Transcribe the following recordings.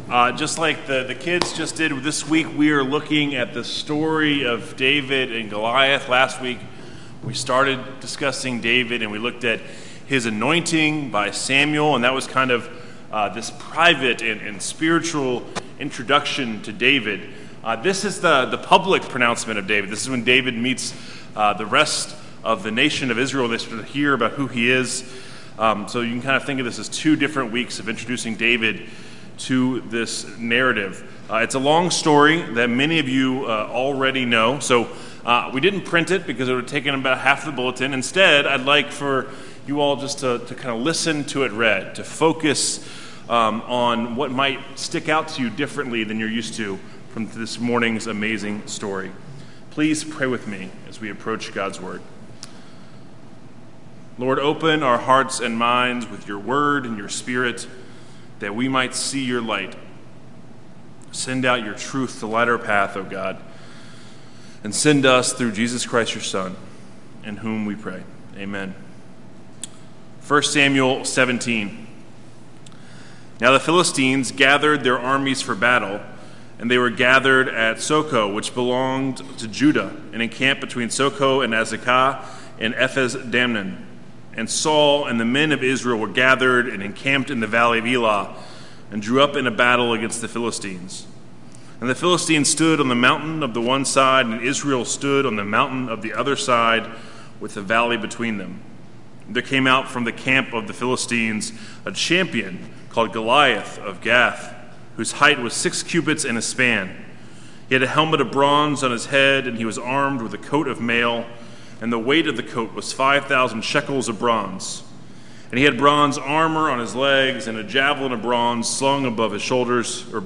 Just like the kids just did this week, we are looking at the story of David and Goliath. Last week, we started discussing David, and we looked at his anointing by Samuel, and that was kind of this private and spiritual introduction to David. This is the public pronouncement of David. This is when David meets the rest of the nation of Israel. They sort of hear about who he is. So you can kind of think of this as two different weeks of introducing David to this narrative. It's a long story that many of you already know. So we didn't print it because it would have taken about half the bulletin. Instead, I'd like for you all just to kind of listen to it read, to focus on what might stick out to you differently than you're used to from this morning's amazing story. Please pray with me as we approach God's word. Lord, open our hearts and minds with your word and your spirit, that we might see your light. Send out your truth to light our path, O God, and send us through Jesus Christ, your Son, in whom we pray. Amen. 1 Samuel 17. Now the Philistines gathered their armies for battle, and they were gathered at Socoh, which belonged to Judah, and encamped between Socoh and Azekah and Ephes-dammim. And Saul and the men of Israel were gathered and encamped in the valley of Elah, and drew up in a battle against the Philistines. And the Philistines stood on the mountain of the one side, and Israel stood on the mountain of the other side, with the valley between them. There came out from the camp of the Philistines a champion called Goliath of Gath, whose height was 6 cubits and a span. He had a helmet of bronze on his head, and he was armed with a coat of mail, and the weight of the coat was 5,000 shekels of bronze. And he had bronze armor on his legs, and a javelin of bronze slung above his shoulders, or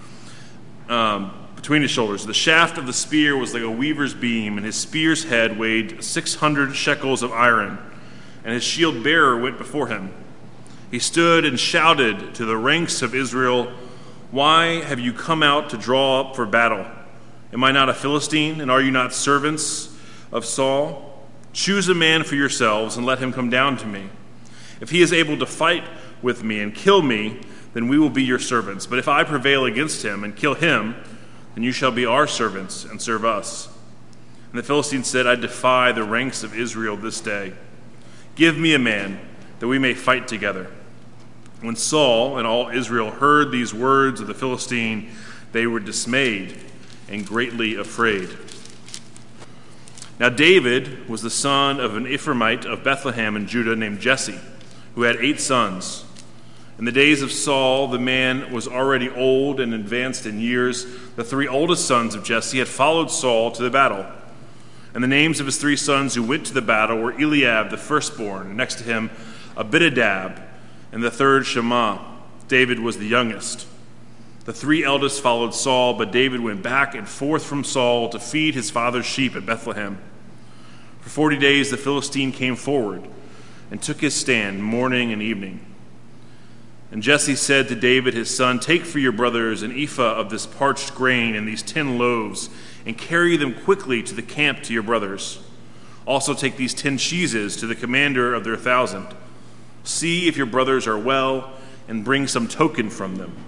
between his shoulders. The shaft of the spear was like a weaver's beam, and his spear's head weighed 600 shekels of iron, and his shield bearer went before him. He stood and shouted to the ranks of Israel, "Why have you come out to draw up for battle? Am I not a Philistine, and are you not servants of Saul? Choose a man for yourselves and let him come down to me. If he is able to fight with me and kill me, then we will be your servants. But if I prevail against him and kill him, then you shall be our servants and serve us." And the Philistines said, "I defy the ranks of Israel this day. Give me a man that we may fight together." When Saul and all Israel heard these words of the Philistine, they were dismayed and greatly afraid. Now David was the son of an Ephraimite of Bethlehem in Judah named Jesse, who had 8 sons. In the days of Saul, the man was already old and advanced in years. The 3 oldest sons of Jesse had followed Saul to the battle. And the names of his 3 sons who went to the battle were Eliab, the firstborn, and next to him Abinadab, and the third Shammah. David was the youngest. The 3 eldest followed Saul, but David went back and forth from Saul to feed his father's sheep at Bethlehem. For 40 days the Philistine came forward and took his stand morning and evening. And Jesse said to David his son, "Take for your brothers an ephah of this parched grain and these 10 loaves, and carry them quickly to the camp to your brothers. Also take these 10 cheeses to the commander of their 1,000. See if your brothers are well, and bring some token from them."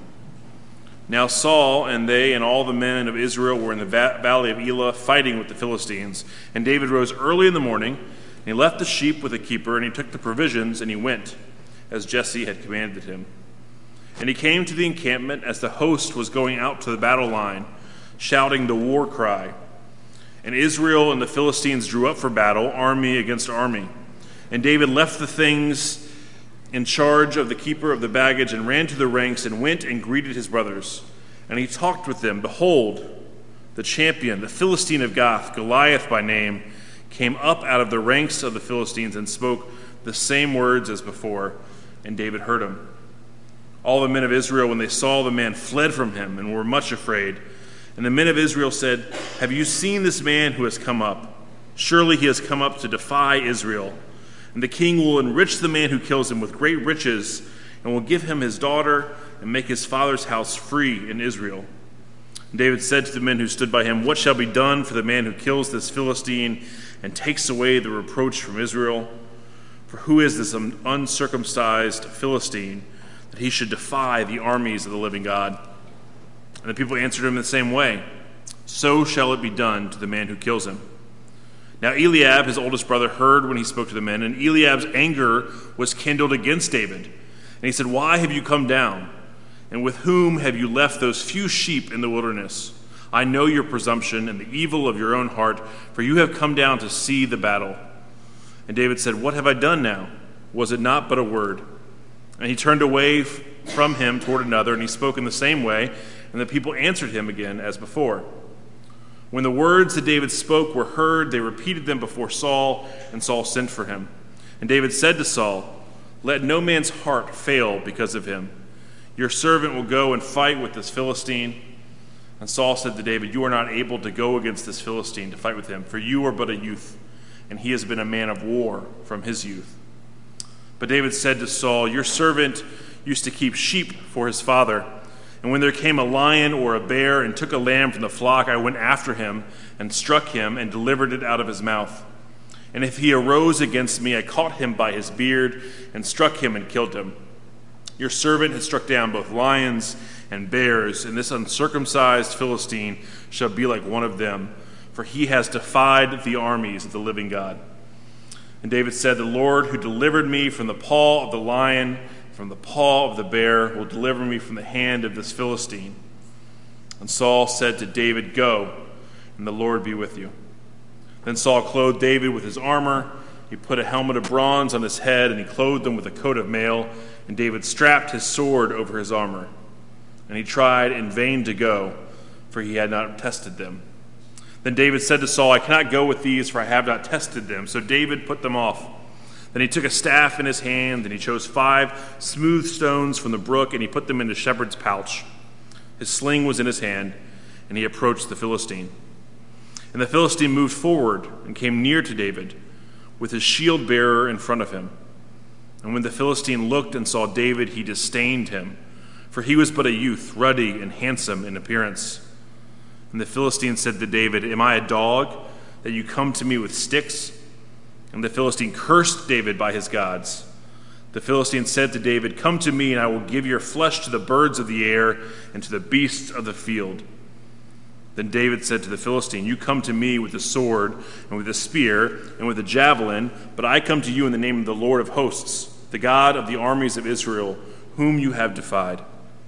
Now Saul and they and all the men of Israel were in the valley of Elah fighting with the Philistines. And David rose early in the morning, and he left the sheep with the keeper, and he took the provisions, and he went, as Jesse had commanded him. And he came to the encampment as the host was going out to the battle line, shouting the war cry. And Israel and the Philistines drew up for battle, army against army. And David left the things in charge of the keeper of the baggage, and ran to the ranks, and went and greeted his brothers. And he talked with them. Behold, the champion, the Philistine of Gath, Goliath by name, came up out of the ranks of the Philistines and spoke the same words as before, and David heard him. All the men of Israel, when they saw the man, fled from him and were much afraid. And the men of Israel said, "Have you seen this man who has come up? Surely he has come up to defy Israel. And the king will enrich the man who kills him with great riches, and will give him his daughter, and make his father's house free in Israel." And David said to the men who stood by him, "What shall be done for the man who kills this Philistine and takes away the reproach from Israel? For who is this uncircumcised Philistine, that he should defy the armies of the living God?" And the people answered him in the same way, "So shall it be done to the man who kills him." Now Eliab, his oldest brother, heard when he spoke to the men, and Eliab's anger was kindled against David. And he said, "Why have you come down? And with whom have you left those few sheep in the wilderness? I know your presumption and the evil of your own heart, for you have come down to see the battle." And David said, "What have I done now? Was it not but a word?" And he turned away from him toward another, and he spoke in the same way, and the people answered him again as before. When the words that David spoke were heard, they repeated them before Saul, and Saul sent for him. And David said to Saul, "Let no man's heart fail because of him. Your servant will go and fight with this Philistine." And Saul said to David, "You are not able to go against this Philistine to fight with him, for you are but a youth, and he has been a man of war from his youth." But David said to Saul, "Your servant used to keep sheep for his father. And when there came a lion or a bear and took a lamb from the flock, I went after him and struck him and delivered it out of his mouth. And if he arose against me, I caught him by his beard and struck him and killed him. Your servant has struck down both lions and bears, and this uncircumcised Philistine shall be like one of them, for he has defied the armies of the living God." And David said, "The Lord who delivered me from the paw of the lion, from the paw of the bear, will deliver me from the hand of this Philistine." And Saul said to David, "Go, and the Lord be with you." Then Saul clothed David with his armor. He put a helmet of bronze on his head, and he clothed him with a coat of mail. And David strapped his sword over his armor. And he tried in vain to go, for he had not tested them. Then David said to Saul, "I cannot go with these, for I have not tested them." So David put them off. Then he took a staff in his hand, and he chose 5 smooth stones from the brook, and he put them in his shepherd's pouch. His sling was in his hand, and he approached the Philistine. And the Philistine moved forward and came near to David, with his shield bearer in front of him. And when the Philistine looked and saw David, he disdained him, for he was but a youth, ruddy and handsome in appearance. And the Philistine said to David, "Am I a dog, that you come to me with sticks?" And the Philistine cursed David by his gods. The Philistine said to David, "Come to me, and I will give your flesh to the birds of the air and to the beasts of the field." Then David said to the Philistine, "You come to me with a sword and with a spear and with a javelin, but I come to you in the name of the Lord of hosts, the God of the armies of Israel, whom you have defied.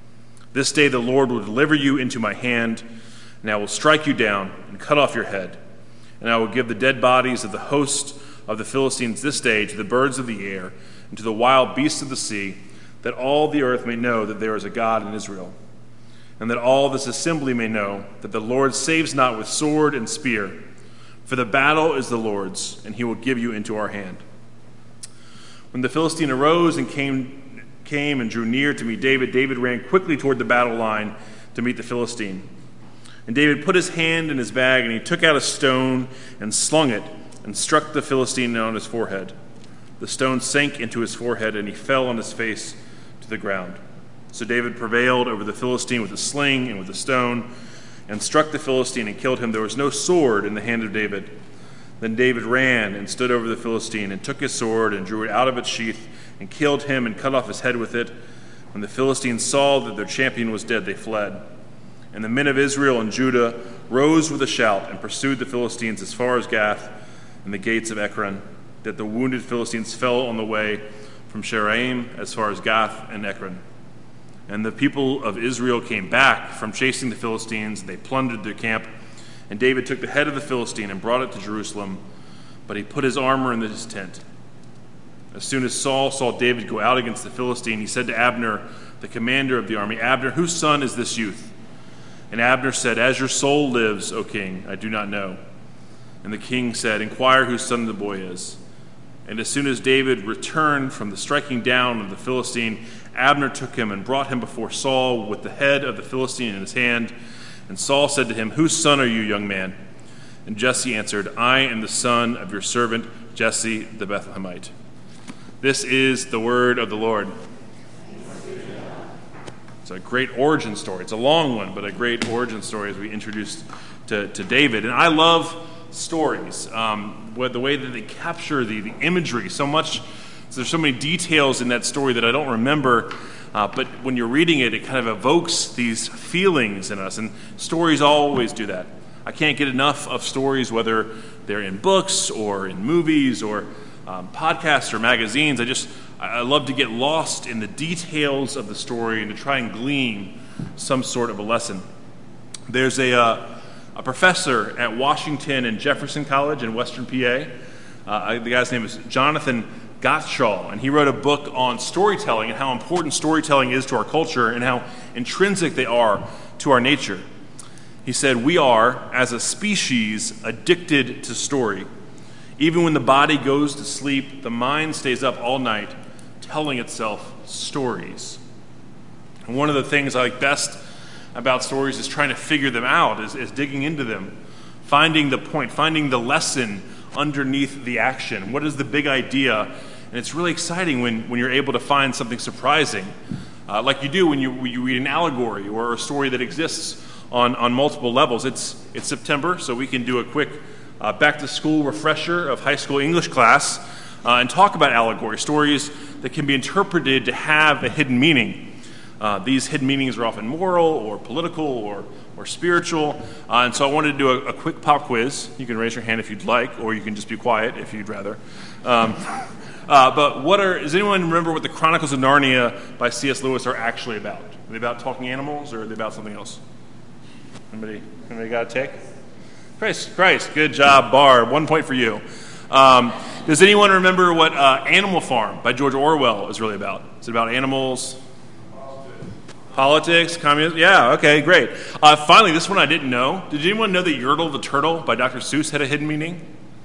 This day the Lord will deliver you into my hand, and I will strike you down and cut off your head. And I will give the dead bodies of the host of the Philistines this day to the birds of the air and to the wild beasts of the sea, that all the earth may know that there is a God in Israel, and that all this assembly may know that the Lord saves not with sword and spear, for the battle is the Lord's, and he will give you into our hand." When the Philistine arose and came and drew near to meet David, David ran quickly toward the battle line to meet the Philistine. And David put his hand in his bag, and he took out a stone and slung it and struck the Philistine on his forehead. The stone sank into his forehead, and he fell on his face to the ground. So David prevailed over the Philistine with a sling and with a stone, and struck the Philistine and killed him. There was no sword in the hand of David. Then David ran and stood over the Philistine and took his sword and drew it out of its sheath and killed him and cut off his head with it. When the Philistines saw that their champion was dead, they fled. And the men of Israel and Judah rose with a shout and pursued the Philistines as far as Gath and the gates of Ekron, that the wounded Philistines fell on the way from Sharaim as far as Gath and Ekron. And the people of Israel came back from chasing the Philistines. They plundered their camp. And David took the head of the Philistine and brought it to Jerusalem, but he put his armor in his tent. As soon as Saul saw David go out against the Philistine, he said to Abner, the commander of the army, "Abner, whose son is this youth?" And Abner said, "As your soul lives, O king, I do not know." And the king said, "Inquire whose son the boy is." And as soon as David returned from the striking down of the Philistine, Abner took him and brought him before Saul with the head of the Philistine in his hand. And Saul said to him, "Whose son are you, young man?" And Jesse answered, "I am the son of your servant Jesse the Bethlehemite." This is the word of the Lord. It's a great origin story. It's a long one, but a great origin story as we introduced to David. And I love stories, the way that they capture the imagery so much. So there's so many details in that story that I don't remember. But when you're reading it, it kind of evokes these feelings in us, and stories always do that. I can't get enough of stories, whether they're in books or in movies or podcasts or magazines. I love to get lost in the details of the story and to try and glean some sort of a lesson. There's a professor at Washington and Jefferson College in Western PA. The guy's name is Jonathan Gottschall, and he wrote a book on storytelling and how important storytelling is to our culture and how intrinsic they are to our nature. He said, "We are, as a species, addicted to story. Even when the body goes to sleep, the mind stays up all night telling itself stories." And one of the things I like best about stories is trying to figure them out, is digging into them, finding the point, finding the lesson underneath the action. What is the big idea? And it's really exciting when you're able to find something surprising, like you do when you read an allegory or a story that exists on multiple levels. It's September, so we can do a quick back-to-school refresher of high school English class and talk about allegory, stories that can be interpreted to have a hidden meaning. These hidden meanings are often moral or political or spiritual, and so I wanted to do a quick pop quiz. You can raise your hand if you'd like, or you can just be quiet if you'd rather. But does anyone remember what the Chronicles of Narnia by C.S. Lewis are actually about? Are they about talking animals, or are they about something else? Anybody got a take? Christ, good job, Barb. 1 point for you. Does anyone remember what Animal Farm by George Orwell is really about? Is it about animals? Politics, communism? Yeah, okay, great. Finally, this one I didn't know. Did anyone know that Yertle the Turtle by Dr. Seuss had a hidden meaning?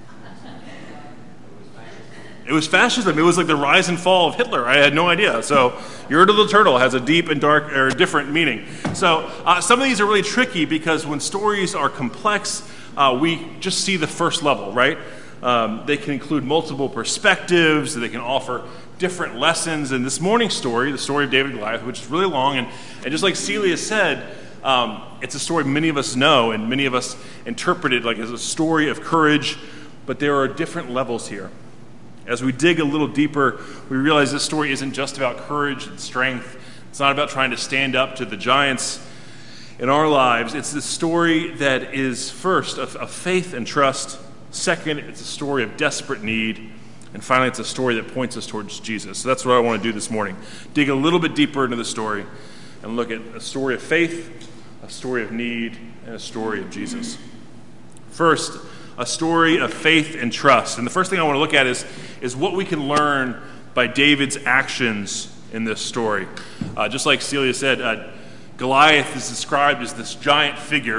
It was fascism. It was like the rise and fall of Hitler. I had no idea. So Yertle the Turtle has a deep and dark or different meaning. So some of these are really tricky because when stories are complex, we just see the first level, right? They can include multiple perspectives. They can offer different lessons. And this morning's story, the story of David and Goliath, which is really long, and just like Celia said, it's a story many of us know and many of us interpret it like as a story of courage, but there are different levels here. As we dig a little deeper, we realize this story isn't just about courage and strength. It's not about trying to stand up to the giants in our lives. It's the story that is first of faith and trust. Second, it's a story of desperate need. And finally, it's a story that points us towards Jesus. So that's what I want to do this morning. Dig a little bit deeper into the story and look at a story of faith, a story of need, and a story of Jesus. First, a story of faith and trust. And the first thing I want to look at is what we can learn by David's actions in this story. Just like Celia said, Goliath is described as this giant figure,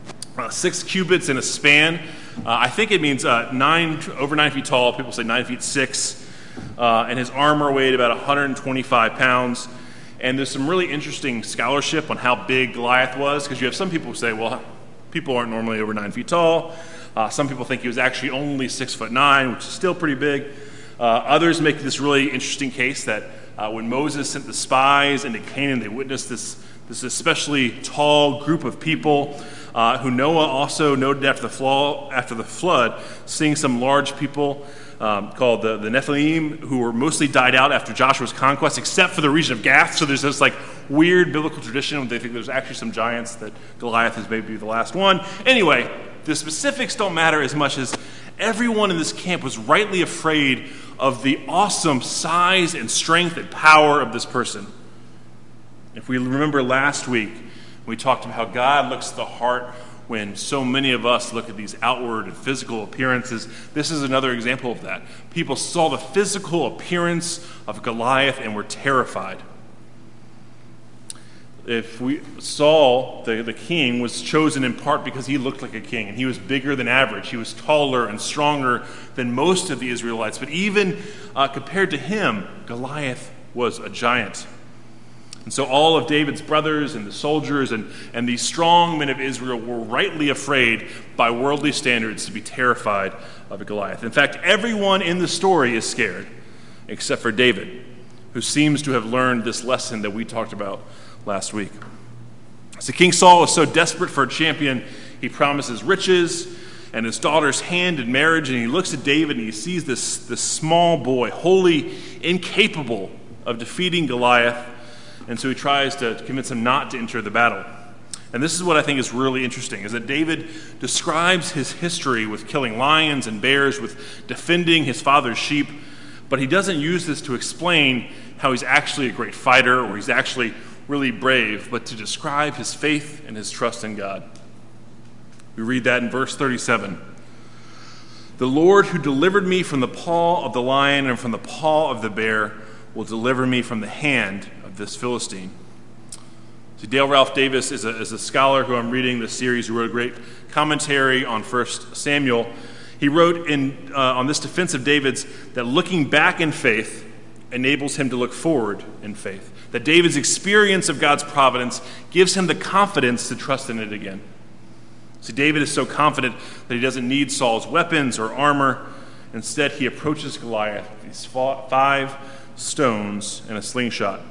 6 cubits in a span. I think it means over 9 feet tall. People say 9 feet 6. And his armor weighed about 125 pounds. And there's some really interesting scholarship on how big Goliath was, because you have some people who say, well, people aren't normally over 9 feet tall. Some people think he was actually only 6'9", which is still pretty big. Others make this really interesting case that when Moses sent the spies into Canaan, they witnessed this especially tall group of people who Noah also noted after the flood, seeing some large people called the Nephilim, who were mostly died out after Joshua's conquest, except for the region of Gath. So there's this like weird biblical tradition. They think there's actually some giants, that Goliath is maybe the last one. Anyway, the specifics don't matter as much as everyone in this camp was rightly afraid of the awesome size and strength and power of this person. If we remember last week, we talked about how God looks at the heart when so many of us look at these outward and physical appearances. This is another example of that. People saw the physical appearance of Goliath and were terrified. Saul, the king, was chosen in part because he looked like a king, and he was bigger than average. He was taller and stronger than most of the Israelites. But even compared to him, Goliath was a giant. And so all of David's brothers and the soldiers and these strong men of Israel were rightly afraid by worldly standards to be terrified of Goliath. In fact, everyone in the story is scared, except for David, who seems to have learned this lesson that we talked about last week. So King Saul is so desperate for a champion, he promises riches and his daughter's hand in marriage, and he looks at David and he sees this small boy, wholly incapable of defeating Goliath. and so he tries to convince him not to enter the battle. And this is what I think is really interesting, is that David describes his history with killing lions and bears, with defending his father's sheep, but he doesn't use this to explain how he's actually a great fighter or he's actually really brave, but to describe his faith and his trust in God. We read that in verse 37. The Lord who delivered me from the paw of the lion and from the paw of the bear will deliver me from the hand of this Philistine. So Dale Ralph Davis is a scholar who I'm reading this series, who wrote a great commentary on 1 Samuel. He wrote on this defense of David's that looking back in faith enables him to look forward in faith. That David's experience of God's providence gives him the confidence to trust in it again. See, David is so confident that he doesn't need Saul's weapons or armor. Instead, he approaches Goliath with these 5 stones and a slingshot.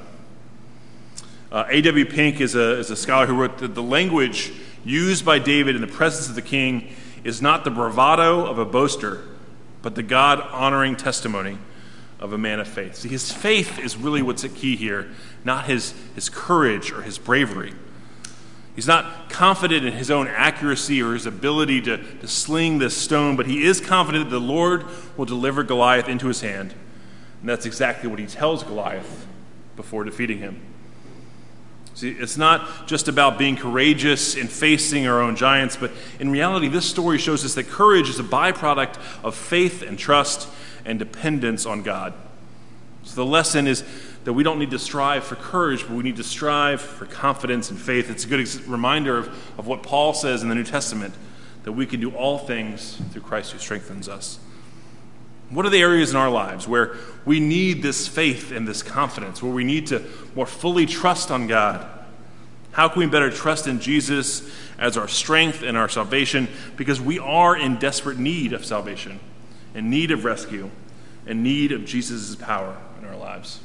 A.W. Pink is a scholar who wrote that the language used by David in the presence of the king is not the bravado of a boaster, but the God-honoring testimony of a man of faith. See, his faith is really what's at key here, not his courage or his bravery. He's not confident in his own accuracy or his ability to sling this stone, but he is confident that the Lord will deliver Goliath into his hand. And that's exactly what he tells Goliath before defeating him. See, it's not just about being courageous in facing our own giants, but in reality, this story shows us that courage is a byproduct of faith and trust and dependence on God. So the lesson is that we don't need to strive for courage, but we need to strive for confidence and faith. It's a good reminder of what Paul says in the New Testament, that we can do all things through Christ who strengthens us. What are the areas in our lives where we need this faith and this confidence, where we need to more fully trust on God? How can we better trust in Jesus as our strength and our salvation? Because we are in desperate need of salvation, in need of rescue, in need of Jesus' power in our lives.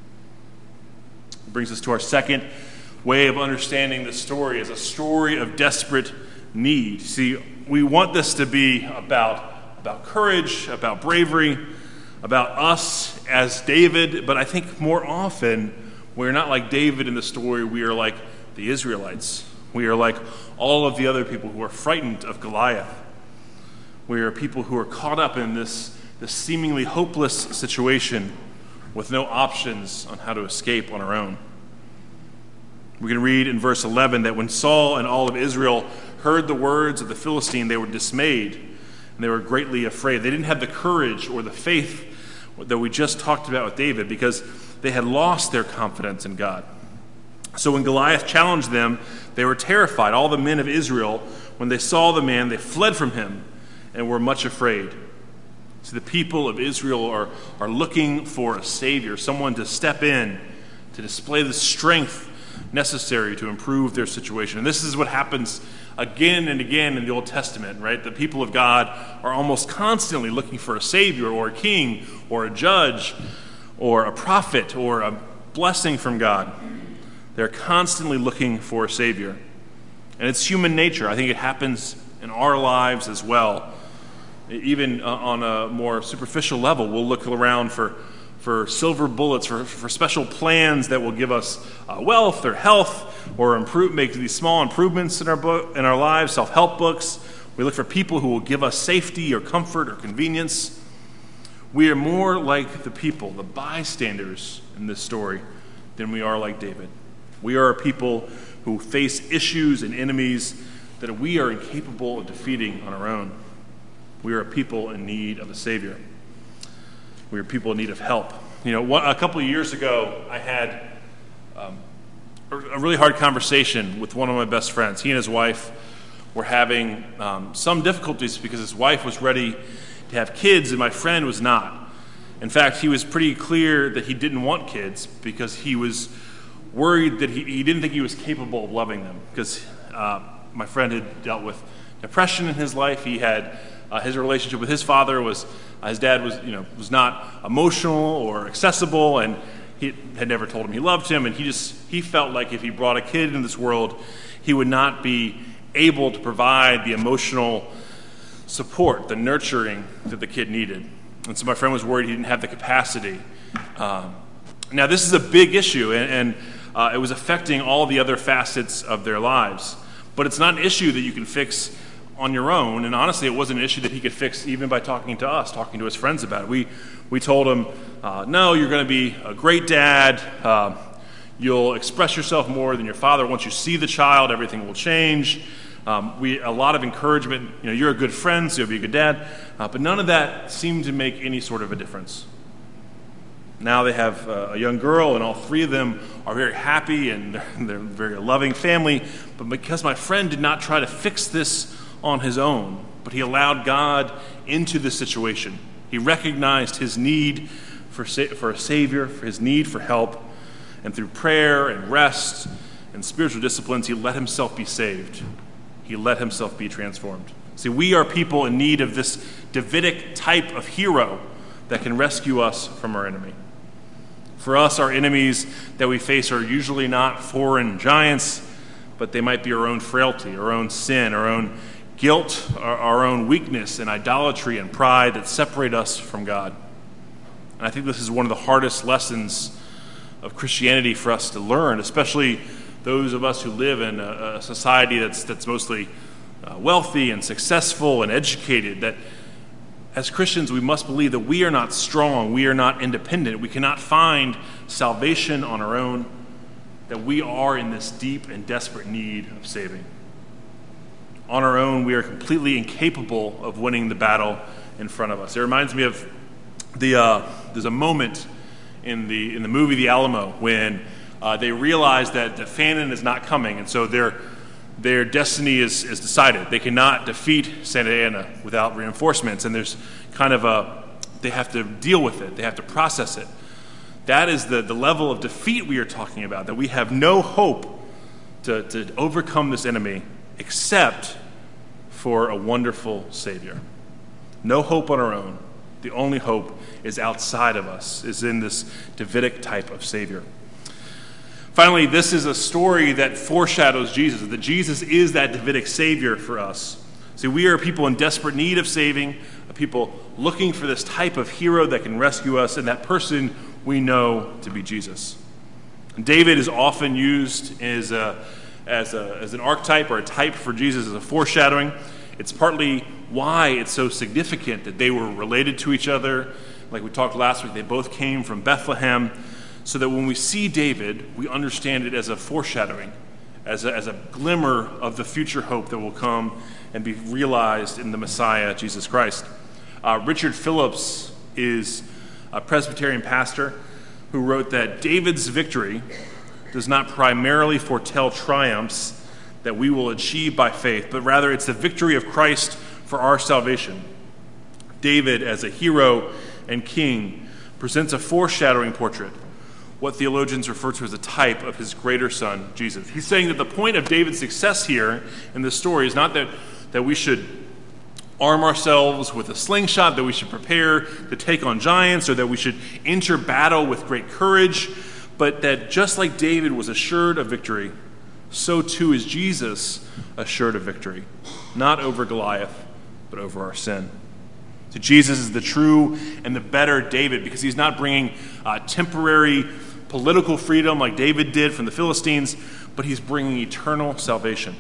It brings us to our second way of understanding the story as a story of desperate need. See, we want this to be about courage, about bravery, about us as David, but I think more often we're not like David in the story. We are like the Israelites. We are like all of the other people who are frightened of Goliath. We are people who are caught up in this seemingly hopeless situation with no options on how to escape on our own. We can read in verse 11 that when Saul and all of Israel heard the words of the Philistine, they were dismayed and they were greatly afraid. They didn't have the courage or the faith that we just talked about with David because they had lost their confidence in God. So when Goliath challenged them, they were terrified. All the men of Israel, when they saw the man, they fled from him and were much afraid. So the people of Israel are looking for a savior, someone to step in, to display the strength necessary to improve their situation. And this is what happens again and again in the Old Testament, right? The people of God are almost constantly looking for a savior or a king or a judge or a prophet or a blessing from God. They're constantly looking for a savior. And it's human nature. I think it happens in our lives as well. Even on a more superficial level, we'll look around for silver bullets, for special plans that will give us wealth or health or make these small improvements in our lives, self-help books. We look for people who will give us safety or comfort or convenience. We are more like the people, the bystanders in this story, than we are like David. We are a people who face issues and enemies that we are incapable of defeating on our own. We are a people in need of a Savior. We are people in need of help. A couple of years ago, I had a really hard conversation with one of my best friends. He and his wife were having some difficulties because his wife was ready to have kids and my friend was not. In fact, he was pretty clear that he didn't want kids because he was worried that he didn't think he was capable of loving them because my friend had dealt with depression in his life. He had his relationship with his father his dad was not emotional or accessible, and he had never told him he loved him, and he felt like if he brought a kid into this world, he would not be able to provide the emotional support, the nurturing that the kid needed. And so my friend was worried he didn't have the capacity. Now, this is a big issue, and it was affecting all the other facets of their lives. But it's not an issue that you can fix on your own, and honestly, it wasn't an issue that he could fix even by talking to us, talking to his friends about it. We told him, no, you're going to be a great dad. You'll express yourself more than your father. Once you see the child, everything will change. A lot of encouragement. You're a good friend, so you'll be a good dad. But none of that seemed to make any sort of a difference. Now they have a young girl, and all three of them are very happy, and they're a very loving family. But because my friend did not try to fix this on his own, but he allowed God into the situation. He recognized his need for a Savior, for his need for help, and through prayer and rest and spiritual disciplines, he let himself be saved. He let himself be transformed. See, we are people in need of this Davidic type of hero that can rescue us from our enemy. For us, our enemies that we face are usually not foreign giants, but they might be our own frailty, our own sin, our own guilt, our own weakness and idolatry and pride that separate us from God. And I think this is one of the hardest lessons of Christianity for us to learn, especially those of us who live in a society that's mostly wealthy and successful and educated, that as Christians we must believe that we are not strong, we are not independent, we cannot find salvation on our own, that we are in this deep and desperate need of saving. On our own, we are completely incapable of winning the battle in front of us. It reminds me of there's a moment in the movie The Alamo when they realize that the Fanon is not coming, and so their destiny is decided. They cannot defeat Santa Anna without reinforcements, and there's they have to deal with it. They have to process it. That is the level of defeat we are talking about, that we have no hope to overcome this enemy except for a wonderful Savior. No hope on our own. The only hope is outside of us, is in this Davidic type of Savior. Finally, this is a story that foreshadows Jesus, that Jesus is that Davidic Savior for us. See, we are people in desperate need of saving, people looking for this type of hero that can rescue us, and that person we know to be Jesus. David is often used as an archetype or a type for Jesus, as a foreshadowing. It's partly why it's so significant that they were related to each other. Like we talked last week, they both came from Bethlehem, so that when we see David, we understand it as a foreshadowing, as a glimmer of the future hope that will come and be realized in the Messiah, Jesus Christ. Richard Phillips is a Presbyterian pastor who wrote that David's victory does not primarily foretell triumphs that we will achieve by faith, but rather it's the victory of Christ for our salvation. David, as a hero and king, presents a foreshadowing portrait, what theologians refer to as a type of his greater son, Jesus. He's saying that the point of David's success here in this story is not that we should arm ourselves with a slingshot, that we should prepare to take on giants, or that we should enter battle with great courage, but that just like David was assured of victory, so too is Jesus assured of victory, not over Goliath, but over our sin. So Jesus is the true and the better David, because he's not bringing temporary political freedom like David did from the Philistines, but he's bringing eternal salvation.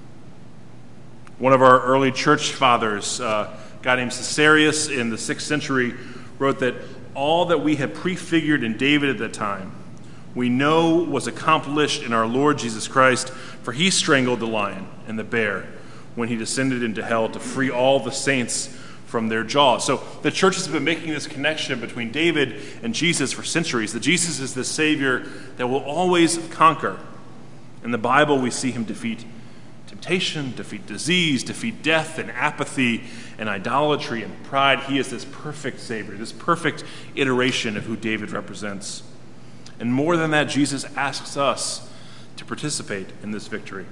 One of our early church fathers, a guy named Caesarius in the 6th century, wrote that all that we had prefigured in David at that time, we know was accomplished in our Lord Jesus Christ, for he strangled the lion and the bear when he descended into hell to free all the saints from their jaws. So the church has been making this connection between David and Jesus for centuries, that Jesus is the Savior that will always conquer. In the Bible, we see him defeat temptation, defeat disease, defeat death and apathy and idolatry and pride. He is this perfect Savior, this perfect iteration of who David represents. And more than that, Jesus asks us to participate in this victory.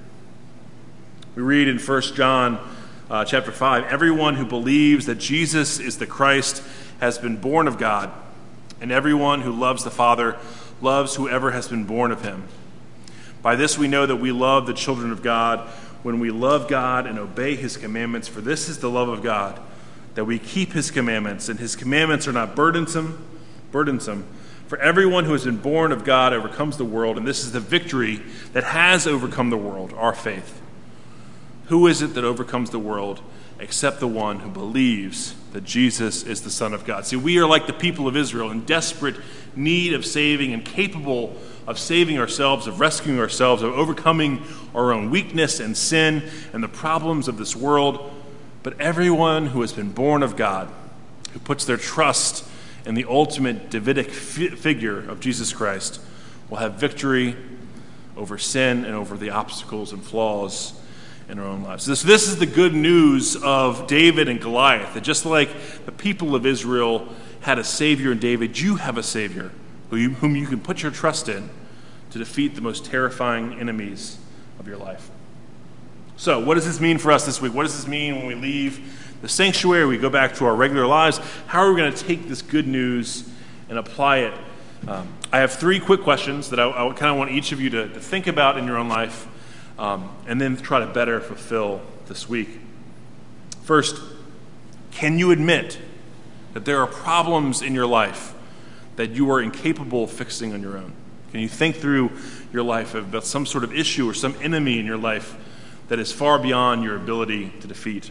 We read in 1 John chapter 5, everyone who believes that Jesus is the Christ has been born of God, and everyone who loves the Father loves whoever has been born of him. By this we know that we love the children of God, when we love God and obey his commandments, for this is the love of God, that we keep his commandments, and his commandments are not burdensome, For everyone who has been born of God overcomes the world, and this is the victory that has overcome the world, our faith. Who is it that overcomes the world except the one who believes that Jesus is the Son of God? See, we are like the people of Israel, in desperate need of saving and capable of saving ourselves, of rescuing ourselves, of overcoming our own weakness and sin and the problems of this world. But everyone who has been born of God, who puts their trust in the ultimate Davidic figure of Jesus Christ, will have victory over sin and over the obstacles and flaws in our own lives. This is the good news of David and Goliath, that just like the people of Israel had a Savior in David, you have a Savior whom you can put your trust in to defeat the most terrifying enemies of your life. So, what does this mean for us this week? What does this mean when we leave the sanctuary, we go back to our regular lives? How are we going to take this good news and apply it? I have 3 quick questions that I kind of want each of you to think about in your own life, and then try to better fulfill this week. First, can you admit that there are problems in your life that you are incapable of fixing on your own? Can you think through your life about some sort of issue or some enemy in your life that is far beyond your ability to defeat?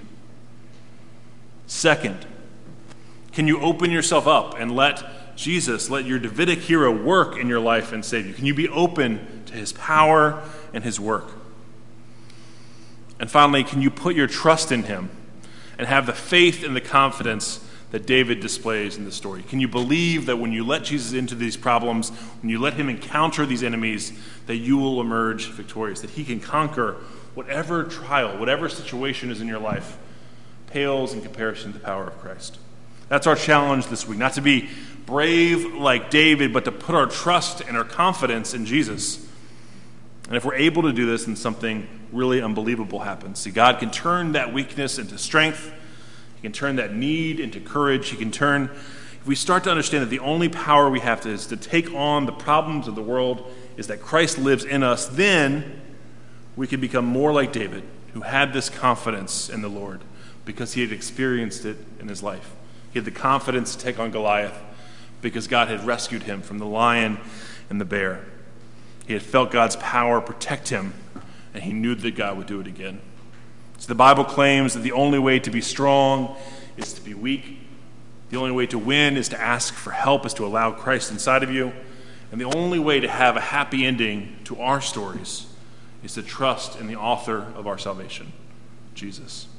Second, can you open yourself up and let your Davidic hero work in your life and save you? Can you be open to his power and his work? And finally, can you put your trust in him and have the faith and the confidence that David displays in the story? Can you believe that when you let Jesus into these problems, when you let him encounter these enemies, that you will emerge victorious, that he can conquer whatever trial, whatever situation is in your life, pales in comparison to the power of Christ? That's our challenge this week, not to be brave like David, but to put our trust and our confidence in Jesus. And if we're able to do this, then something really unbelievable happens. See, God can turn that weakness into strength. He can turn that need into courage. If we start to understand that the only power we have is to take on the problems of the world, is that Christ lives in us, then we can become more like David, who had this confidence in the Lord because he had experienced it in his life. He had the confidence to take on Goliath because God had rescued him from the lion and the bear. He had felt God's power protect him, and he knew that God would do it again. So the Bible claims that the only way to be strong is to be weak. The only way to win is to ask for help, is to allow Christ inside of you. And the only way to have a happy ending to our stories is to trust in the author of our salvation, Jesus.